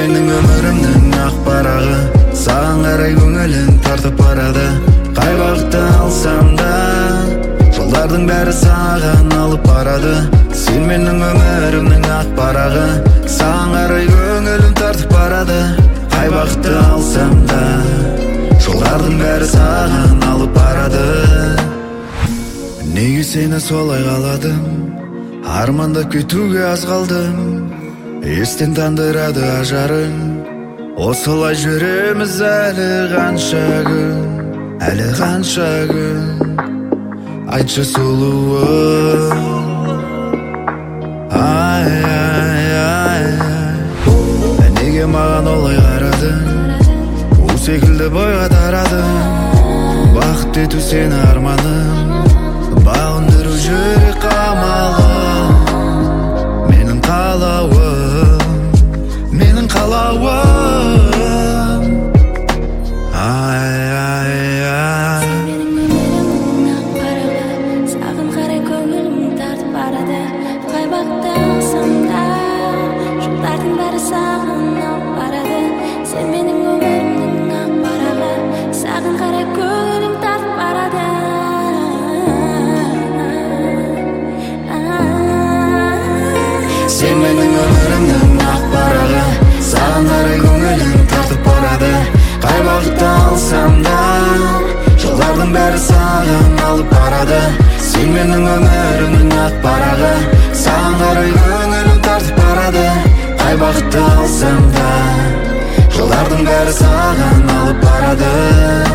менің өмірімнің ақ парағы, саған қарай көңілім тартып барады. Қай бағытты алсам да жолдардың бәрі саған алып барады. Сен менің өмірімнің ақ парағы, саған қарай көңілім тартып барады. Қай бағытты алсам да жолдардың бәрі саған алып барады. Неге сені солай қаладым, армандап кетуге аз қалдым. Естен тандырады ажарың, осылай жүреміз әлі қанша күн, әлі қанша күн. Айтшы сұлуым, ай, ай, ай, ай. Неге маған олай қарадың, у секілді бойға тарадың. Бақыт ету сені арманым, бағындыру жүрек қамалым. Менің қалауым, менің қалауым. Ай, ай, ай. Сен менің өмірімнің ақ парағы, саған қарай көңілім тартып барады. Қай бағытты алсам да жолдардың бәрі саған алып барады. Сен менің өмірімнің ақ парағы, саған қарай көңілім тартып барады. Сен менің өмірімнің ақ парағы, саған қарай көңілім тартып барады. Қай бағытты алсам да жолдардың бәрі саған алып барады. Сен менің өмірімнің ақ парағы, саған қарай көңілім тартып барады. Қай бағытты алсам да жолдардың бәрі саған алып барады.